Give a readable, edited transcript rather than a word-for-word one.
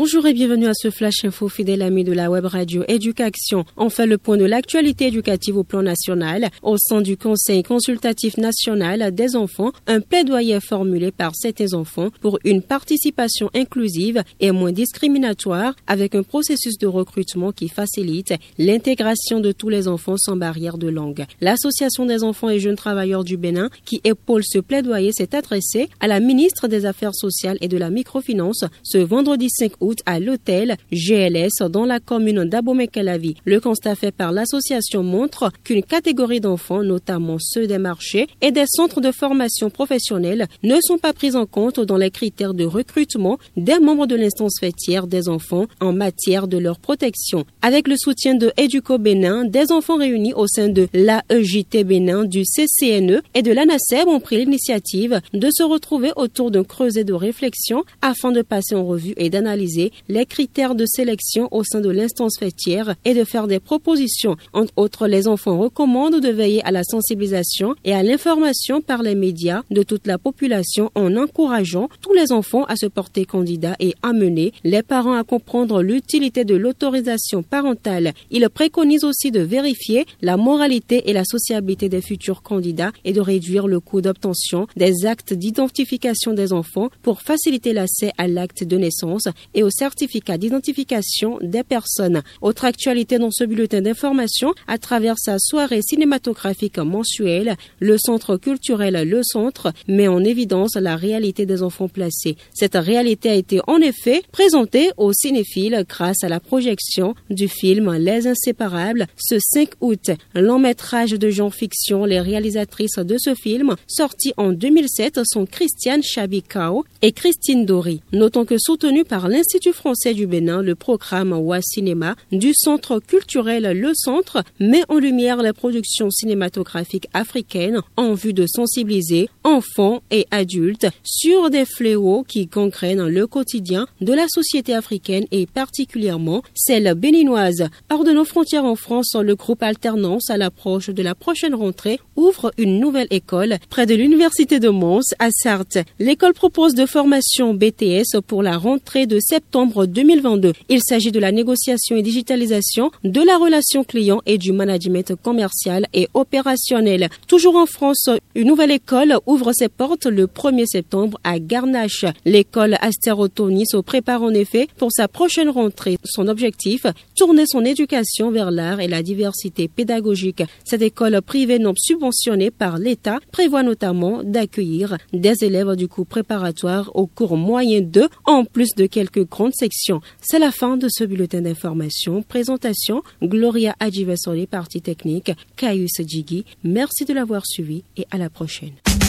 Bonjour et bienvenue à ce Flash Info, fidèle ami de la web radio Éducation. On fait le point de l'actualité éducative au plan national. Au sein du Conseil consultatif national des enfants, un plaidoyer formulé par certains enfants pour une participation inclusive et moins discriminatoire avec un processus de recrutement qui facilite l'intégration de tous les enfants sans barrière de langue. L'Association des enfants et jeunes travailleurs du Bénin, qui épaule ce plaidoyer, s'est adressée à la ministre des Affaires sociales et de la microfinance ce vendredi 5 août à l'hôtel GLS dans la commune d'Abomey-Calavi. Le constat fait par l'association montre qu'une catégorie d'enfants, notamment ceux des marchés et des centres de formation professionnelle, ne sont pas pris en compte dans les critères de recrutement des membres de l'instance fêtière des enfants en matière de leur protection. Avec le soutien de Éduco Bénin, des enfants réunis au sein de l'AEJT Bénin, du CCNE et de l'ANASEB ont pris l'initiative de se retrouver autour d'un creuset de réflexion afin de passer en revue et d'analyser les critères de sélection au sein de l'instance fêtière et de faire des propositions. Entre autres, les enfants recommandent de veiller à la sensibilisation et à l'information par les médias de toute la population en encourageant tous les enfants à se porter candidats et amener les parents à comprendre l'utilité de l'autorisation parentale. Ils préconisent aussi de vérifier la moralité et la sociabilité des futurs candidats et de réduire le coût d'obtention des actes d'identification des enfants pour faciliter l'accès à l'acte de naissance et au certificat d'identification des personnes. Autre actualité dans ce bulletin d'information, à travers sa soirée cinématographique mensuelle, le Centre culturel Le Centre met en évidence la réalité des enfants placés. Cette réalité a été en effet présentée aux cinéphiles grâce à la projection du film Les Inséparables ce 5 août. Long métrage de genre-fiction, les réalisatrices de ce film, sorti en 2007, sont Christiane Chabicao et Christine Dory. Notons que soutenu par l'Institut français du Bénin, le programme WA Cinéma du Centre culturel Le Centre met en lumière les productions cinématographiques africaines en vue de sensibiliser enfants et adultes sur des fléaux qui gangrènent le quotidien de la société africaine et particulièrement celle béninoise. Hors de nos frontières en France, le groupe Alternance, à l'approche de la prochaine rentrée, ouvre une nouvelle école près de l'université de Mons à Sarthe. L'école propose de formation BTS pour la rentrée de septembre 2022. Il s'agit de la négociation et digitalisation de la relation client et du management commercial et opérationnel. Toujours en France, une nouvelle école ouvre ses portes le 1er septembre à Garnache. L'école Astérotonie se prépare en effet pour sa prochaine rentrée. Son objectif, tourner son éducation vers l'art et la diversité pédagogique. Cette école privée non subventionnée par l'État prévoit notamment d'accueillir des élèves du cours préparatoire au cours moyen 2 en plus de quelques grandes sections. C'est la fin de ce bulletin d'information. Présentation, Gloria Adjivesoli, partie technique, Caius Djigui. Merci de l'avoir suivi et à la prochaine.